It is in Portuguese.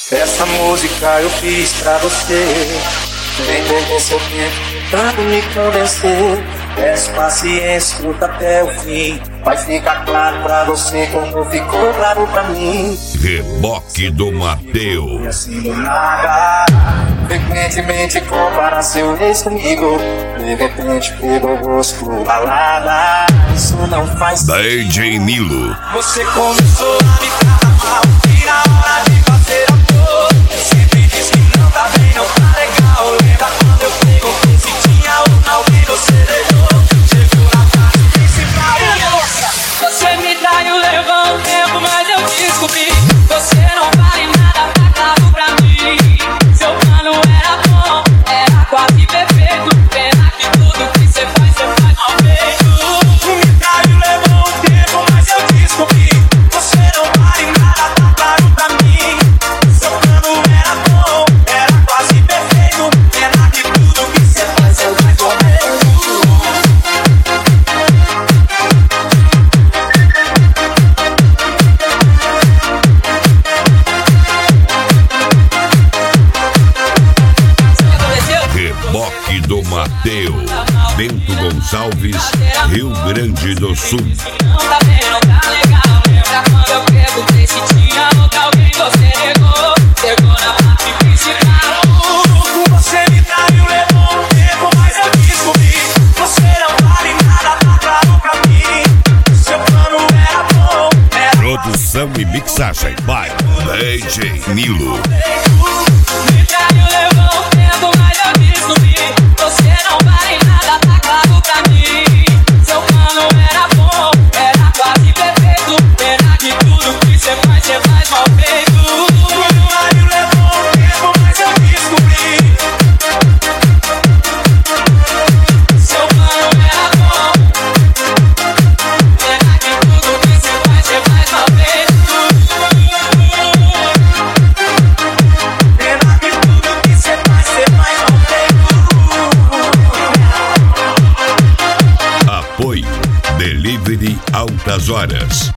Essa música eu fiz pra você. Vem perder seu tempo, tanto me convencer. Peço paciência, escuta até o fim. Vai ficar claro pra você como ficou claro pra mim. Reboque do Mateus. E assim do nada, frequentemente compara seu ex comigo. De repente pegou gosto por balada. Isso não faz sentido. DJ Nilo. Você começou a me tratar mal e na hora de fazer amor sempre diz que não tá bem, não tá legal. Lembra quando eu perguntei se tinha ou não e você negou. Chegou na parte principal. Você me traiu, levou um tempo, mas eu descobri. Você não vale nada, tá claro pra mim. Seu plano era bom, era quase perfeito. Pena que tudo que você faz mal feito. Me traiu, levou um tempo, mas eu descobri. Você não vale nada, tá claro pra mim. Seu plano era bom, era quase perfeito. Pena que tudo que você faz mal feito. Reboque do Mateus. Bento Gonçalves, Rio Grande do Sul. Não tá bem, não tá legal. Lembra quando eu perguntei se tinha outra alguém, você negou. Chegou na parte principal. Você me traiu, levou um tempo, mas eu descobri. Você não vale nada, tá claro pra mim. Seu plano era bom, era Produção e mixagem by DJ Nilo. Me traiu, levou um tempo, mas eu descobri. Você não vale nada, tá claro pra mim. Seu plano era bom, era quase perfeito. Pena que tudo que você faz mal feito. Me traiu, levou um tempo, mas eu descobri. Seu plano era bom. Pena que tudo que você faz mal feito. Pena que tudo que você faz mal feito. Apoio Delivery Altas Horas.